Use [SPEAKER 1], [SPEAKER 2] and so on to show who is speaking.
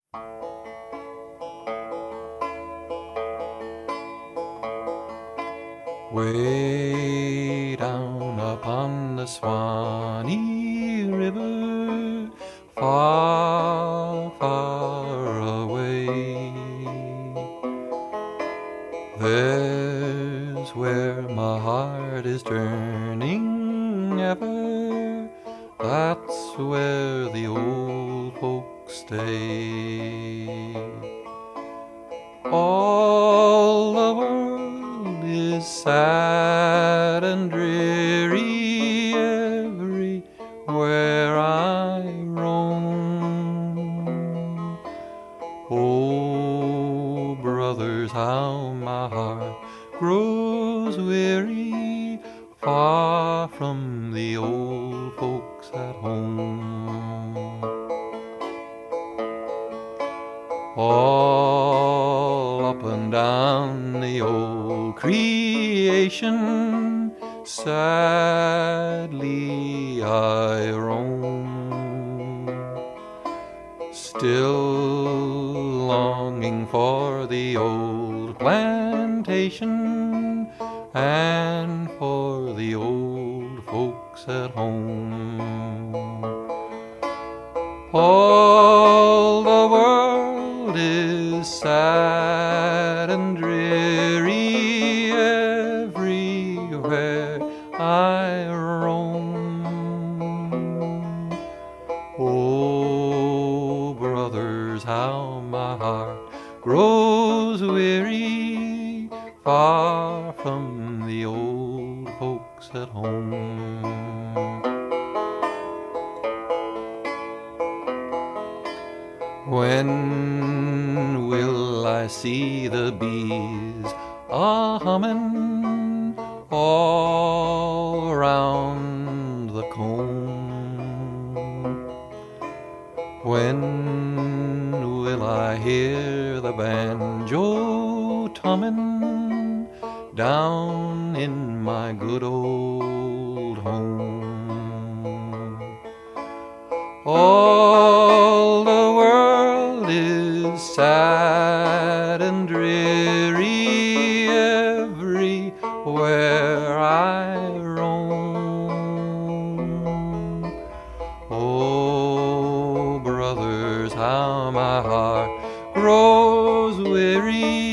[SPEAKER 1] Way down upon the Swanee River, far, far away, there's where my heart is turning ever. That's where the old folks stay. All the world is sad and dreary everywhere I roam. Oh, brothers, how my heart grows weary, far from the old folks at home. All up and down the old creation, sadly I roam, still longing for the old plantation and for the old folks at home. All the world is sad and dreary everywhere I roam. Oh, brothers, how my heart grows weary, far from the old folks at home. When will I see the bees a-humming all round the comb? When will I hear the banjo tumming down in my good old home? All the world is sad and dreary everywhere I roam. Oh, brothers, how my heart grows weary,